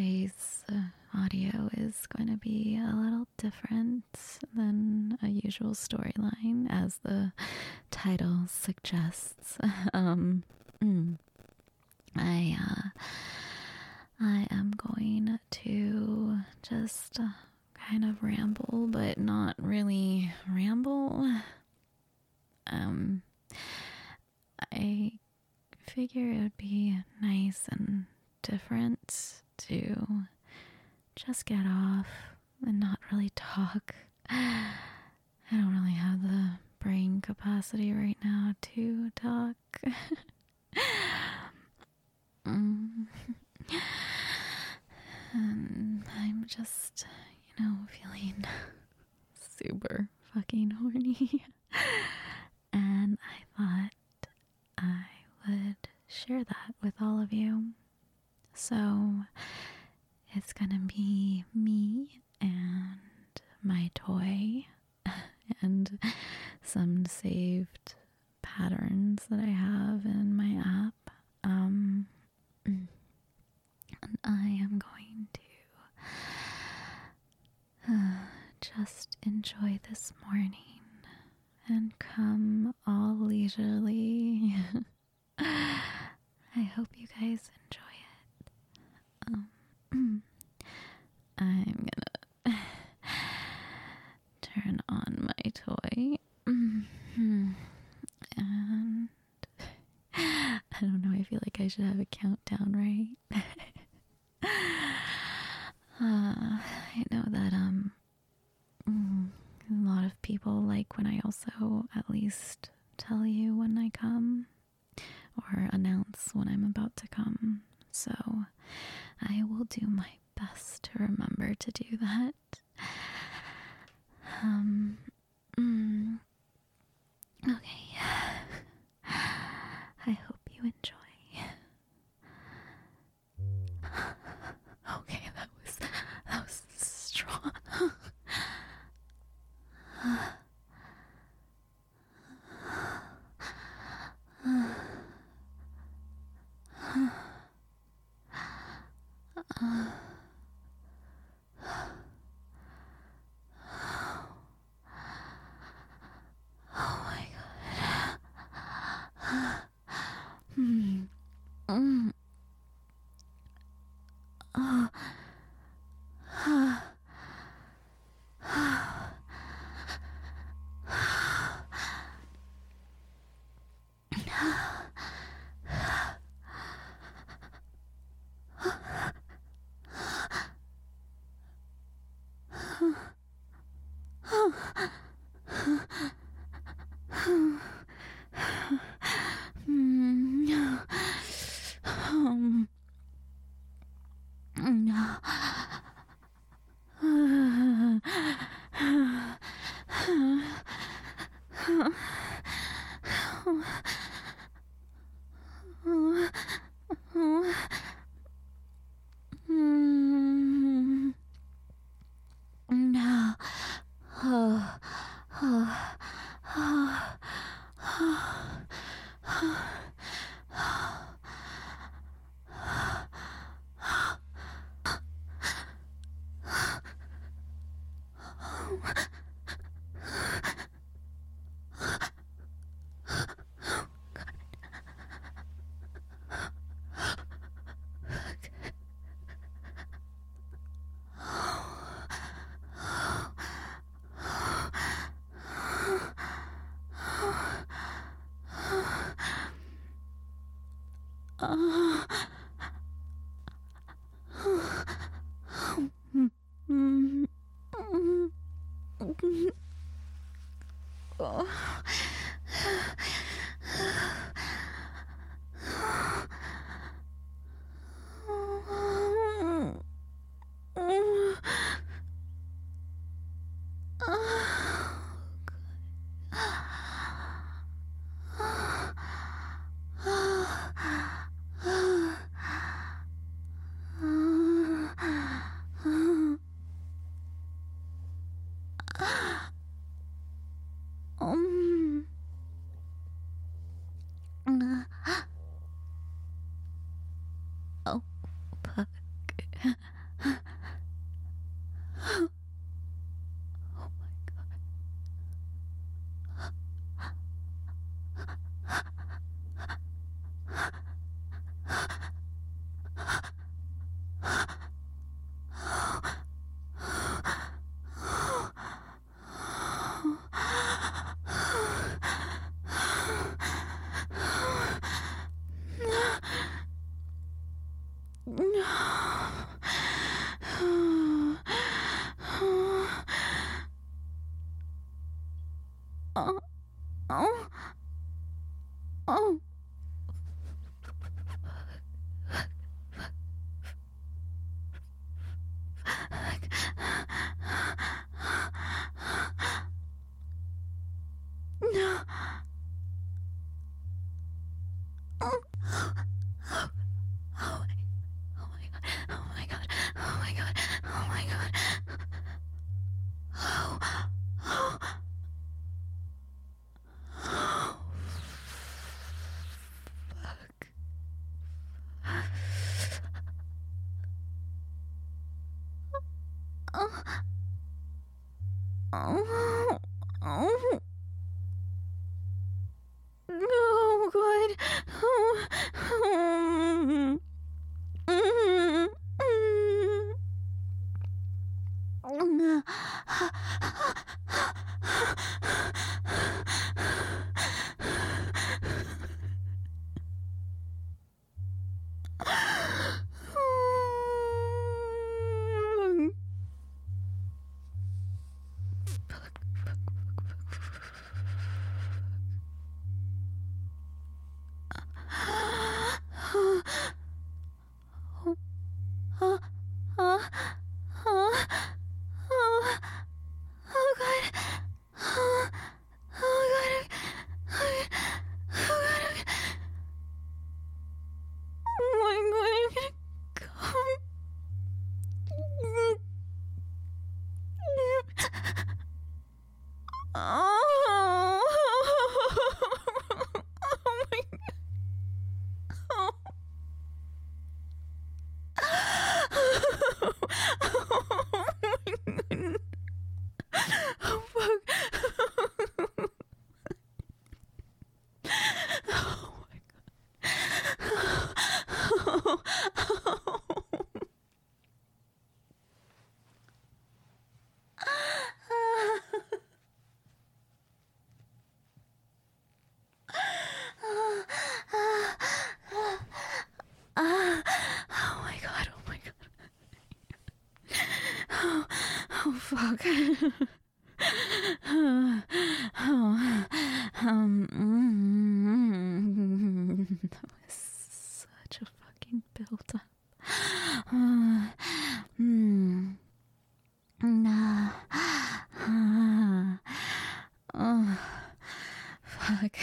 Today's audio is going to be a little different than a usual storyline, as the title suggests. Mm, I am going to just kind of ramble, but not really ramble. I figure it would be nice and different to just get off and not really talk. I don't really have the brain capacity right now to talk. And I'm just, feeling super fucking horny. And I thought I would share that with all of you. So it's gonna be me and my toy and some saved patterns that I have in my app. And I am going to just enjoy this morning and come all leisurely. I hope you guys enjoy it. I'm gonna turn on my toy. And I don't know, I feel like I should have a countdown, right? I know that a lot of people like when I also at least tell you when I come or announce when I'm about to come. So I will do my best to remember to do that. Okay. I hope you enjoy. Okay, that was strong. Oh my god. Oh, fuck. Oh, oh, oh. No. Oh, oh, oh, oh my god, oh my god, oh my god, oh my god. Oh, oh, oh, fuck. Oh, oh, oh. Oh god. Oh, oh, mm, mm, mm. Oh, oh, oh, oh, oh god. Oh, oh god. Oh god. Oh my god. I'm gonna come. Oh, oh my god. Oh my god. Oh fuck. Oh my god. Oh my god. Oh my god. Oh, oh fuck. Oh, that was such a fucking build up. Oh, fuck.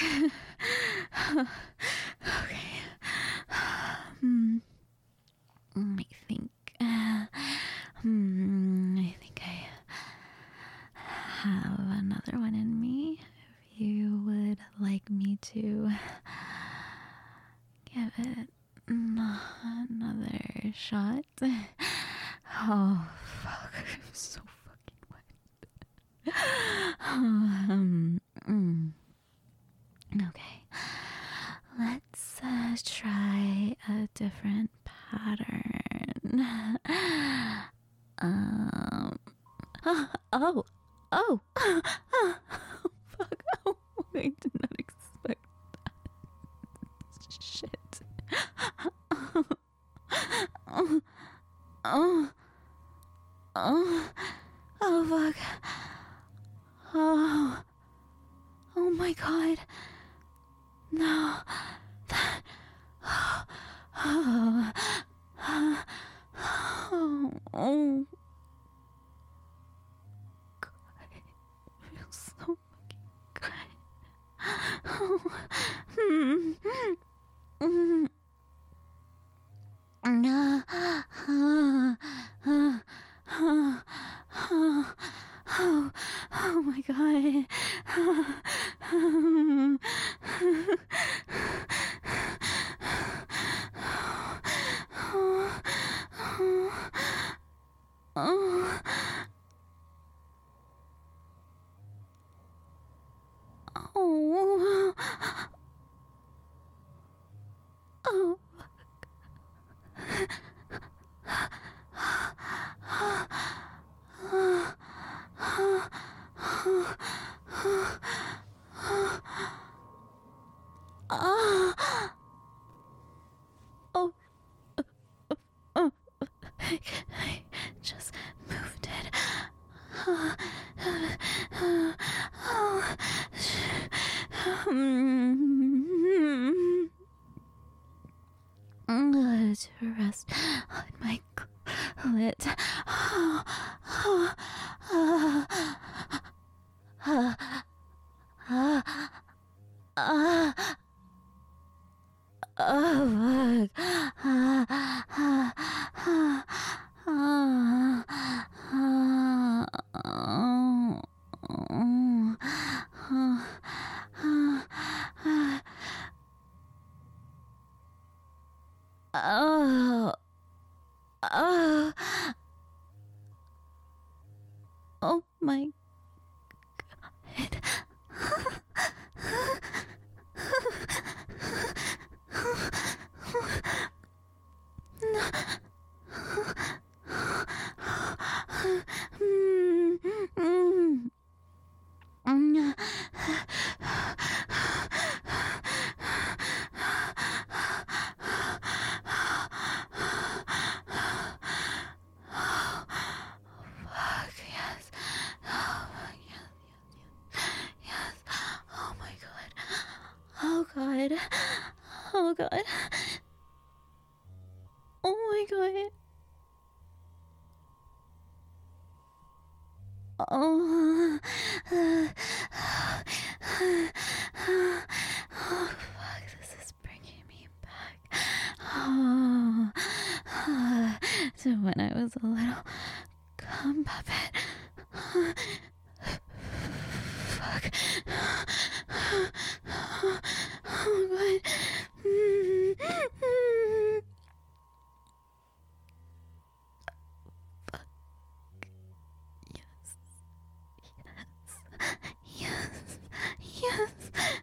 Okay. I think I have another one in me. If you would like me to give it another shot. Oh, fuck. I'm so fucking wet. Okay. Let's try a different pattern. Oh, oh, oh, fuck. Oh, I did not expect that. Shit. Oh, oh, oh, oh, fuck. Oh, oh my god. No, that. Oh, oh, oh, oh. God, it feels so fucking good. Oh, no. Oh my god. Oh, oh, oh, oh, oh, oh, I just moved it. To rest on my clit. Oh, oh, oh, oh my God. Fuck, yes. Oh, yes, yes. Oh my God. Oh God. Oh God. Oh my God. Oh. Oh fuck, this is bringing me back. Oh. To when I was a little cum puppet. Fuck. Oh God. Fuck. Yes. Yes.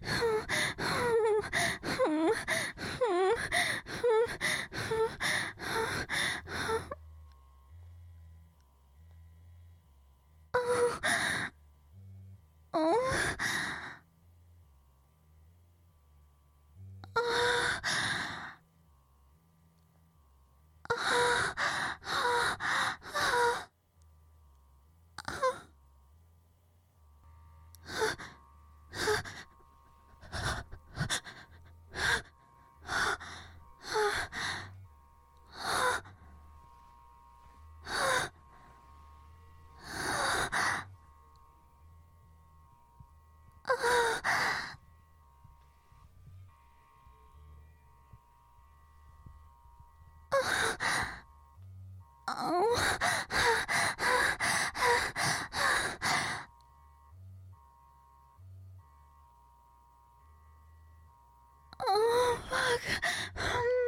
Oh fuck.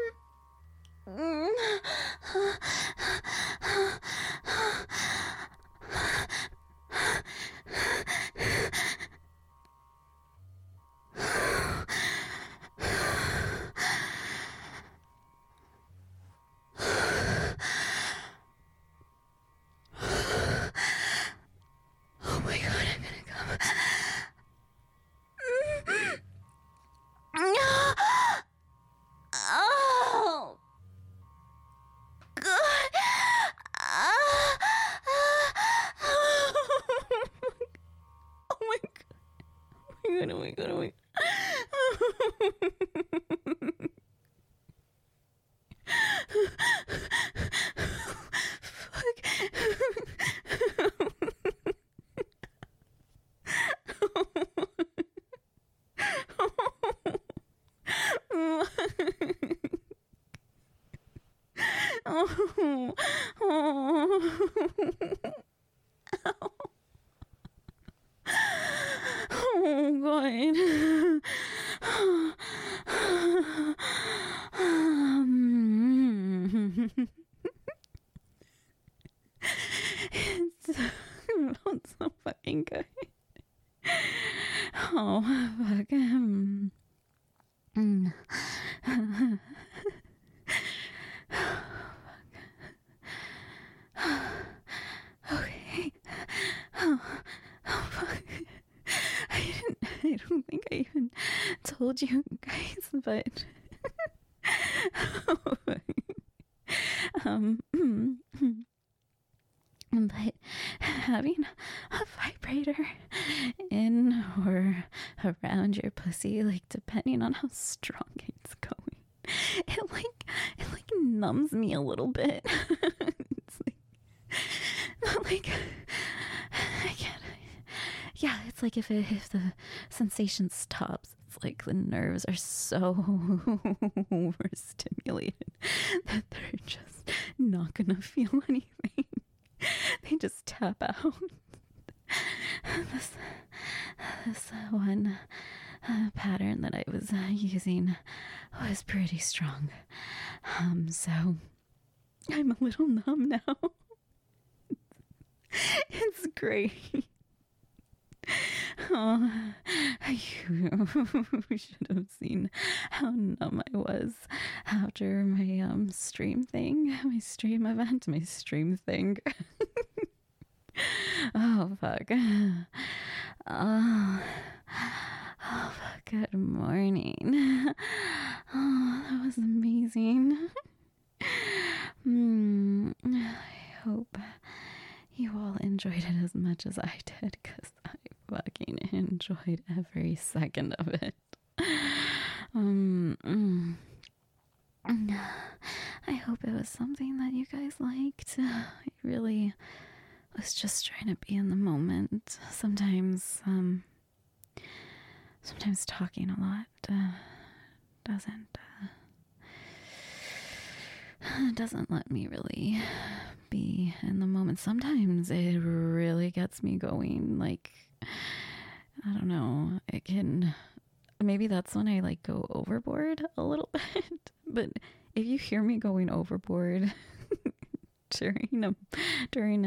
Oh my God, I'm gonna come. Oh God. Oh my God. Oh my God. Oh my God. Oh, oh God. It felt so fucking good. Oh, fuck. Okay. Oh, oh, fuck. I don't think I even told you guys, but But having a vibrator in or around your pussy, like depending on how strong it's going, it numbs me a little bit. It's like I can't. Yeah, it's like if the sensation stops, it's like the nerves are so overstimulated that they're just not gonna feel anything. They just tap out. This one pattern that I was using was pretty strong. So I'm a little numb now. It's great. Oh, you should have seen how numb I was after my stream thing, my stream event, my stream thing. Oh fuck. Oh, good morning. Oh, that was amazing. I hope you all enjoyed it as much as I did, because I fucking enjoyed every second of it. I hope it was something that you guys liked. I really was just trying to be in the moment. Sometimes talking a lot doesn't let me really be in the moment. Sometimes it really gets me going. Like, I don't know, it can, maybe that's when I like go overboard a little bit. But if you hear me going overboard during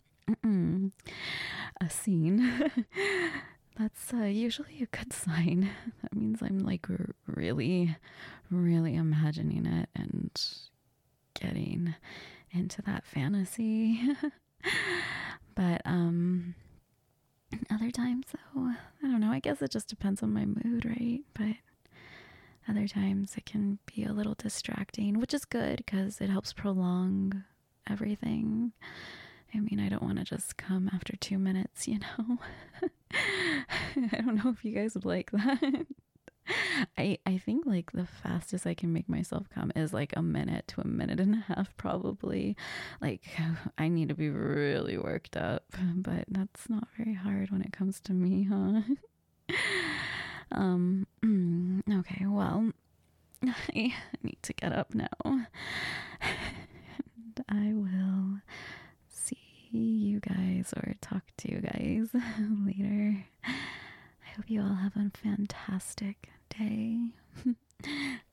a scene, that's usually a good sign. That means I'm like really imagining it and getting into that fantasy. But other times though, I don't know, I guess it just depends on my mood, right? But other times it can be a little distracting, which is good because it helps prolong everything. I mean, I don't want to just come after 2 minutes, you know? I don't know if you guys would like that. I think like the fastest I can make myself come is like a minute to a minute and a half, probably. Like, I need to be really worked up, but that's not very hard when it comes to me, huh? Okay, well, I need to get up now. And I will see you guys or talk to you guys later. I hope you all have a fantastic day.